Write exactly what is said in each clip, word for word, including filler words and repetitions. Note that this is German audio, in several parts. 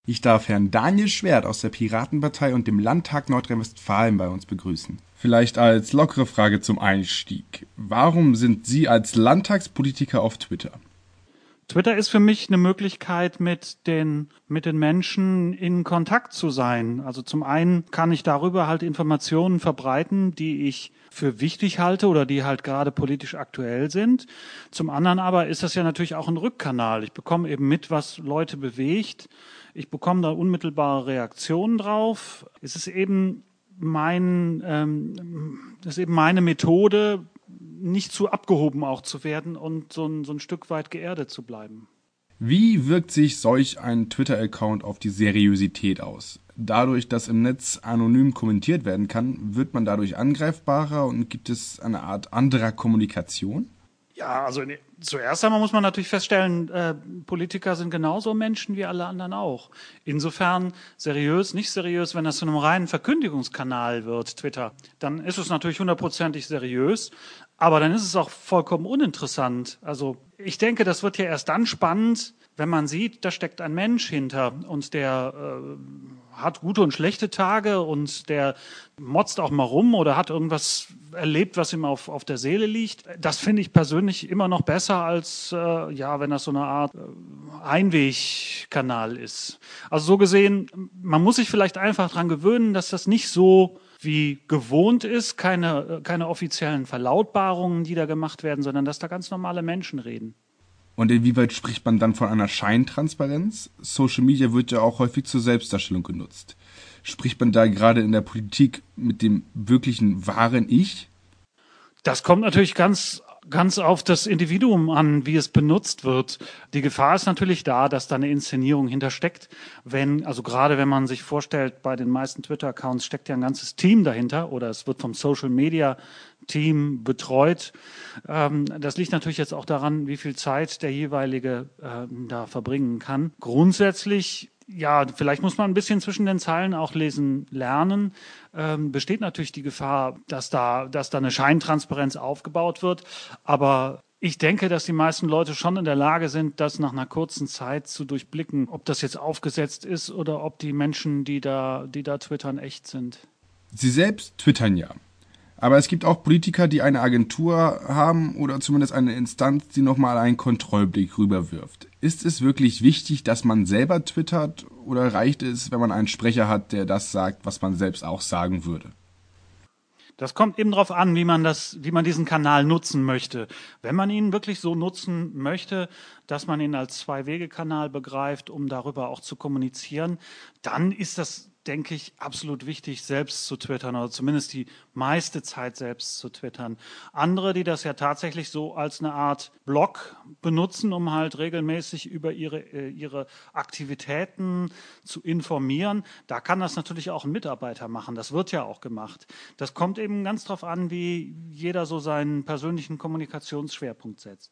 Ich darf Herrn Daniel Schwert aus der Piratenpartei und dem Landtag Nordrhein-Westfalen bei uns begrüßen. Vielleicht als lockere Frage zum Einstieg. Warum sind Sie als Landtagspolitiker auf Twitter? Twitter ist für mich eine Möglichkeit, mit den, mit den Menschen in Kontakt zu sein. Also zum einen kann ich darüber halt Informationen verbreiten, die ich für wichtig halte oder die halt gerade politisch aktuell sind. Zum anderen aber ist das ja natürlich auch ein Rückkanal. Ich bekomme eben mit, was Leute bewegt. Ich bekomme da unmittelbare Reaktionen drauf. Es ist eben mein, ähm, das ist eben meine Methode, nicht zu abgehoben auch zu werden und so ein, so ein Stück weit geerdet zu bleiben. Wie wirkt sich solch ein Twitter-Account auf die Seriosität aus? Dadurch, dass im Netz anonym kommentiert werden kann, wird man dadurch angreifbarer und gibt es eine Art anderer Kommunikation? Ja, also ne, zuerst einmal muss man natürlich feststellen, äh, Politiker sind genauso Menschen wie alle anderen auch. Insofern seriös, nicht seriös, wenn das zu einem reinen Verkündigungskanal wird, Twitter, dann ist es natürlich hundertprozentig seriös, aber dann ist es auch vollkommen uninteressant. Also ich denke, das wird ja erst dann spannend, wenn man sieht, da steckt ein Mensch hinter und der äh, hat gute und schlechte Tage und der motzt auch mal rum oder hat irgendwas erlebt, was ihm auf, auf der Seele liegt. Das finde ich persönlich immer noch besser als, äh, ja, wenn das so eine Art äh, Einwegkanal ist. Also so gesehen, man muss sich vielleicht einfach dran gewöhnen, dass das nicht so wie gewohnt ist, keine, keine offiziellen Verlautbarungen, die da gemacht werden, sondern dass da ganz normale Menschen reden. Und inwieweit spricht man dann von einer Scheintransparenz? Social Media wird ja auch häufig zur Selbstdarstellung genutzt. Spricht man da gerade in der Politik mit dem wirklichen wahren Ich? Das kommt natürlich ganz, ganz auf das Individuum an, wie es benutzt wird. Die Gefahr ist natürlich da, dass da eine Inszenierung hintersteckt. Wenn, also gerade wenn man sich vorstellt, bei den meisten Twitter-Accounts steckt ja ein ganzes Team dahinter oder es wird vom Social Media Team betreut. Ähm, das liegt natürlich jetzt auch daran, wie viel Zeit der jeweilige äh, da verbringen kann. Grundsätzlich, ja, vielleicht muss man ein bisschen zwischen den Zeilen auch lesen lernen. Ähm, besteht natürlich die Gefahr, dass da, dass da eine Scheintransparenz aufgebaut wird. Aber ich denke, dass die meisten Leute schon in der Lage sind, das nach einer kurzen Zeit zu durchblicken, ob das jetzt aufgesetzt ist oder ob die Menschen, die da, die da twittern, echt sind. Sie selbst twittern ja. Aber es gibt auch Politiker, die eine Agentur haben oder zumindest eine Instanz, die nochmal einen Kontrollblick rüberwirft. Ist es wirklich wichtig, dass man selber twittert oder reicht es, wenn man einen Sprecher hat, der das sagt, was man selbst auch sagen würde? Das kommt eben darauf an, wie man das, wie man diesen Kanal nutzen möchte. Wenn man ihn wirklich so nutzen möchte, dass man ihn als Zwei-Wege-Kanal begreift, um darüber auch zu kommunizieren, dann ist das, denke ich, absolut wichtig, selbst zu twittern oder zumindest die meiste Zeit selbst zu twittern. Andere, die das ja tatsächlich so als eine Art Blog benutzen, um halt regelmäßig über ihre, äh, ihre Aktivitäten zu informieren, da kann das natürlich auch ein Mitarbeiter machen. Das wird ja auch gemacht. Das kommt eben ganz drauf an, wie jeder so seinen persönlichen Kommunikationsschwerpunkt setzt.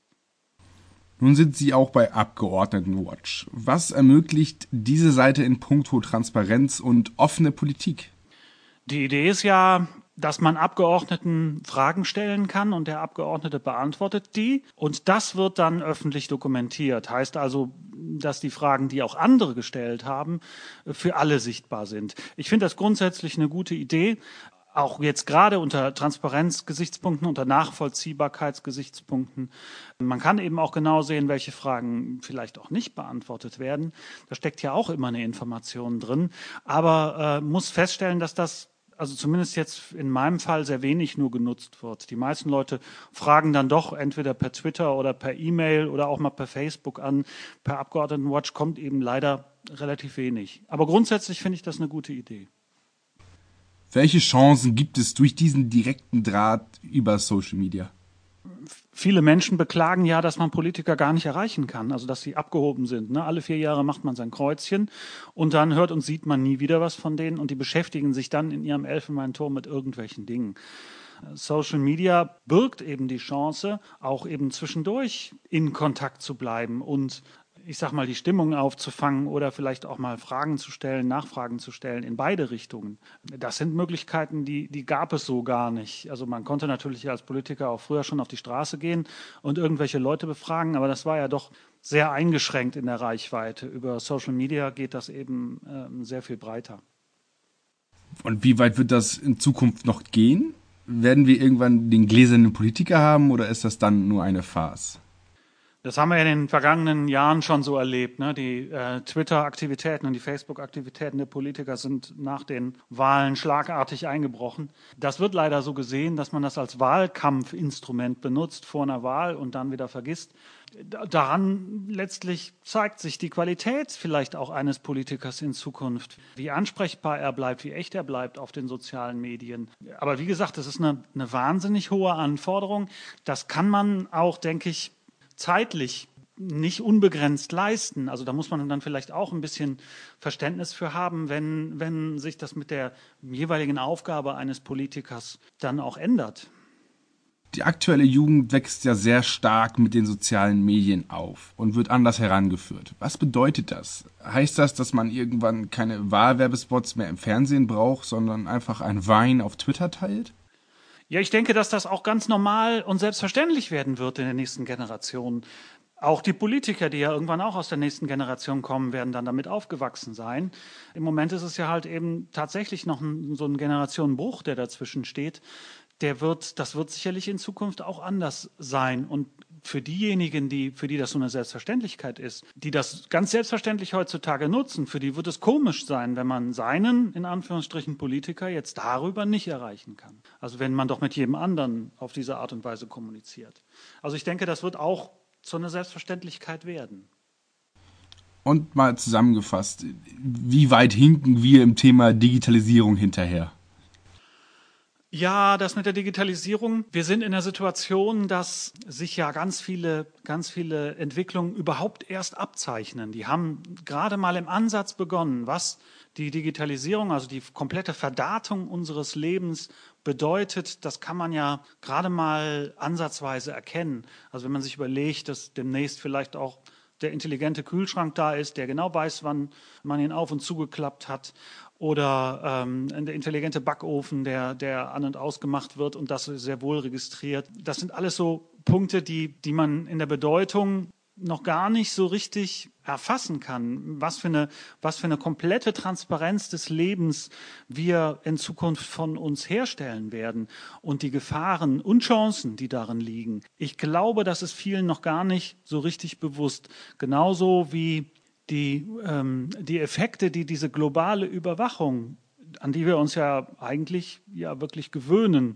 Nun sind Sie auch bei Abgeordnetenwatch. Was ermöglicht diese Seite in puncto Transparenz und offene Politik? Die Idee ist ja, dass man Abgeordneten Fragen stellen kann und der Abgeordnete beantwortet die. Und das wird dann öffentlich dokumentiert. Heißt also, dass die Fragen, die auch andere gestellt haben, für alle sichtbar sind. Ich finde das grundsätzlich eine gute Idee. Auch jetzt gerade unter Transparenzgesichtspunkten, unter Nachvollziehbarkeitsgesichtspunkten. Man kann eben auch genau sehen, welche Fragen vielleicht auch nicht beantwortet werden. Da steckt ja auch immer eine Information drin. Aber äh, muss feststellen, dass das also zumindest jetzt in meinem Fall sehr wenig nur genutzt wird. Die meisten Leute fragen dann doch entweder per Twitter oder per E-Mail oder auch mal per Facebook an. Per Abgeordnetenwatch kommt eben leider relativ wenig. Aber grundsätzlich finde ich das eine gute Idee. Welche Chancen gibt es durch diesen direkten Draht über Social Media? Viele Menschen beklagen ja, dass man Politiker gar nicht erreichen kann, also dass sie abgehoben sind. Ne? Alle vier Jahre macht man sein Kreuzchen und dann hört und sieht man nie wieder was von denen und die beschäftigen sich dann in ihrem Elfenbeinturm mit irgendwelchen Dingen. Social Media birgt eben die Chance, auch eben zwischendurch in Kontakt zu bleiben und ich sag mal, die Stimmung aufzufangen oder vielleicht auch mal Fragen zu stellen, Nachfragen zu stellen in beide Richtungen. Das sind Möglichkeiten, die, die gab es so gar nicht. Also man konnte natürlich als Politiker auch früher schon auf die Straße gehen und irgendwelche Leute befragen, aber das war ja doch sehr eingeschränkt in der Reichweite. Über Social Media geht das eben ähm, sehr viel breiter. Und wie weit wird das in Zukunft noch gehen? Werden wir irgendwann den gläsernen Politiker haben oder ist das dann nur eine Farce? Das haben wir in den vergangenen Jahren schon so erlebt. Ne? Die äh, Twitter-Aktivitäten und die Facebook-Aktivitäten der Politiker sind nach den Wahlen schlagartig eingebrochen. Das wird leider so gesehen, dass man das als Wahlkampfinstrument benutzt vor einer Wahl und dann wieder vergisst. Daran letztlich zeigt sich die Qualität vielleicht auch eines Politikers in Zukunft, wie ansprechbar er bleibt, wie echt er bleibt auf den sozialen Medien. Aber wie gesagt, das ist eine, eine wahnsinnig hohe Anforderung. Das kann man auch, denke ich, zeitlich nicht unbegrenzt leisten. Also da muss man dann vielleicht auch ein bisschen Verständnis für haben, wenn, wenn sich das mit der jeweiligen Aufgabe eines Politikers dann auch ändert. Die aktuelle Jugend wächst ja sehr stark mit den sozialen Medien auf und wird anders herangeführt. Was bedeutet das? Heißt das, dass man irgendwann keine Wahlwerbespots mehr im Fernsehen braucht, sondern einfach ein Wein auf Twitter teilt? Ja, ich denke, dass das auch ganz normal und selbstverständlich werden wird in den nächsten Generationen. Auch die Politiker, die ja irgendwann auch aus der nächsten Generation kommen, werden dann damit aufgewachsen sein. Im Moment ist es ja halt eben tatsächlich noch ein, so ein Generationenbruch, der dazwischen steht. Der wird, das wird sicherlich in Zukunft auch anders sein. Und für diejenigen, die, für die das so eine Selbstverständlichkeit ist, die das ganz selbstverständlich heutzutage nutzen, für die wird es komisch sein, wenn man seinen, in Anführungsstrichen, Politiker jetzt darüber nicht erreichen kann. Also wenn man doch mit jedem anderen auf diese Art und Weise kommuniziert. Also ich denke, das wird auch zu einer Selbstverständlichkeit werden. Und mal zusammengefasst, wie weit hinken wir im Thema Digitalisierung hinterher? Ja, das mit der Digitalisierung. Wir sind in der Situation, dass sich ja ganz viele, ganz viele Entwicklungen überhaupt erst abzeichnen. Die haben gerade mal im Ansatz begonnen, was die Digitalisierung, also die komplette Verdatung unseres Lebens bedeutet. Das kann man ja gerade mal ansatzweise erkennen. Also wenn man sich überlegt, dass demnächst vielleicht auch der intelligente Kühlschrank da ist, der genau weiß, wann man ihn auf- und zugeklappt hat. Oder ähm, der intelligente Backofen, der, der an- und ausgemacht wird und das sehr wohl registriert. Das sind alles so Punkte, die, die man in der Bedeutung noch gar nicht so richtig erfassen kann, was für eine, was für eine komplette Transparenz des Lebens wir in Zukunft von uns herstellen werden und die Gefahren und Chancen, die darin liegen. Ich glaube, das ist vielen noch gar nicht so richtig bewusst. Genauso wie die, ähm, die Effekte, die diese globale Überwachung, an die wir uns ja eigentlich ja wirklich gewöhnen,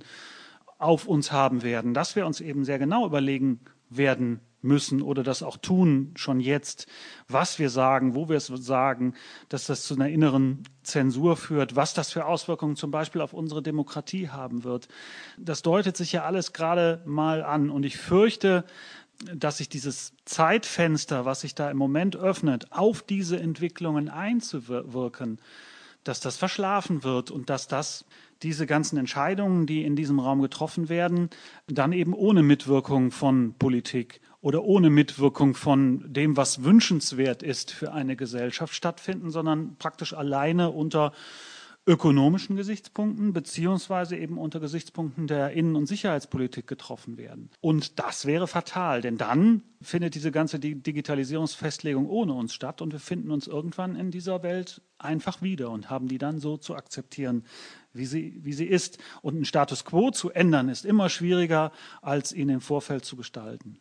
auf uns haben werden, dass wir uns eben sehr genau überlegen werden müssen oder das auch tun, schon jetzt, was wir sagen, wo wir es sagen, dass das zu einer inneren Zensur führt, was das für Auswirkungen zum Beispiel auf unsere Demokratie haben wird. Das deutet sich ja alles gerade mal an und ich fürchte, dass sich dieses Zeitfenster, was sich da im Moment öffnet, auf diese Entwicklungen einzuwirken, dass das verschlafen wird und dass das diese ganzen Entscheidungen, die in diesem Raum getroffen werden, dann eben ohne Mitwirkung von Politik oder ohne Mitwirkung von dem, was wünschenswert ist für eine Gesellschaft stattfinden, sondern praktisch alleine unter ökonomischen Gesichtspunkten beziehungsweise eben unter Gesichtspunkten der Innen- und Sicherheitspolitik getroffen werden. Und das wäre fatal, denn dann findet diese ganze Digitalisierungsfestlegung ohne uns statt und wir finden uns irgendwann in dieser Welt einfach wieder und haben die dann so zu akzeptieren, wie sie, wie sie ist. Und einen Status quo zu ändern, ist immer schwieriger, als ihn im Vorfeld zu gestalten.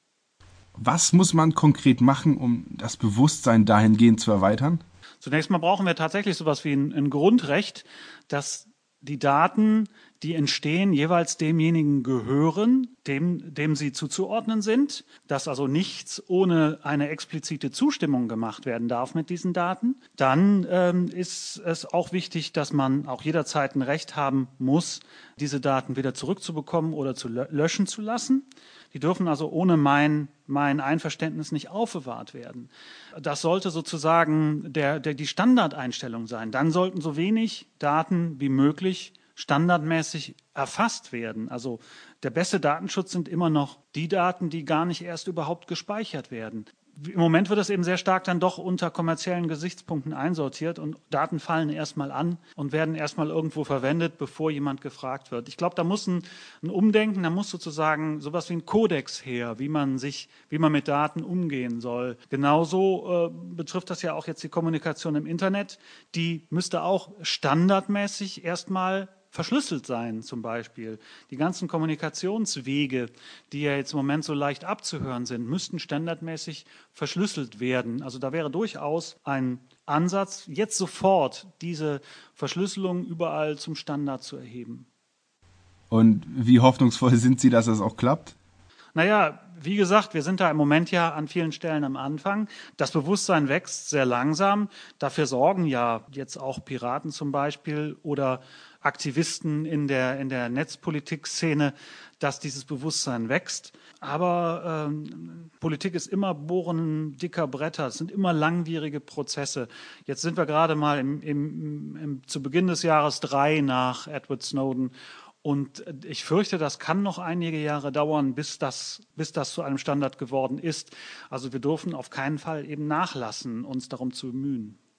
Was muss man konkret machen, um das Bewusstsein dahingehend zu erweitern? Zunächst mal brauchen wir tatsächlich sowas wie ein, ein Grundrecht, dass die Daten, die entstehen, jeweils demjenigen gehören, dem, dem sie zuzuordnen sind, dass also nichts ohne eine explizite Zustimmung gemacht werden darf mit diesen Daten. Dann ähm, ist es auch wichtig, dass man auch jederzeit ein Recht haben muss, diese Daten wieder zurückzubekommen oder zu löschen zu lassen. Die dürfen also ohne mein, mein Einverständnis nicht aufbewahrt werden. Das sollte sozusagen der, der, die Standardeinstellung sein. Dann sollten so wenig Daten wie möglich standardmäßig erfasst werden. Also der beste Datenschutz sind immer noch die Daten, die gar nicht erst überhaupt gespeichert werden. Im Moment wird es eben sehr stark dann doch unter kommerziellen Gesichtspunkten einsortiert und Daten fallen erstmal an und werden erstmal irgendwo verwendet, bevor jemand gefragt wird. Ich glaube, da muss ein, ein Umdenken, da muss sozusagen sowas wie ein Kodex her, wie man sich, wie man mit Daten umgehen soll. Genauso äh, betrifft das ja auch jetzt die Kommunikation im Internet. Die müsste auch standardmäßig erstmal verschlüsselt sein zum Beispiel. Die ganzen Kommunikationswege, die ja jetzt im Moment so leicht abzuhören sind, müssten standardmäßig verschlüsselt werden. Also da wäre durchaus ein Ansatz, jetzt sofort diese Verschlüsselung überall zum Standard zu erheben. Und wie hoffnungsvoll sind Sie, dass das auch klappt? Naja, wie gesagt, wir sind da im Moment ja an vielen Stellen am Anfang. Das Bewusstsein wächst sehr langsam. Dafür sorgen ja jetzt auch Piraten zum Beispiel oder Aktivisten in der, in der Netzpolitik-Szene, dass dieses Bewusstsein wächst. Aber ähm, Politik ist immer Bohren dicker Bretter. Es sind immer langwierige Prozesse. Jetzt sind wir gerade mal im, im, im, zu Beginn des Jahres drei nach Edward Snowden. Und ich fürchte, das kann noch einige Jahre dauern, bis das, bis das zu einem Standard geworden ist. Also wir dürfen auf keinen Fall eben nachlassen, uns darum zu bemühen.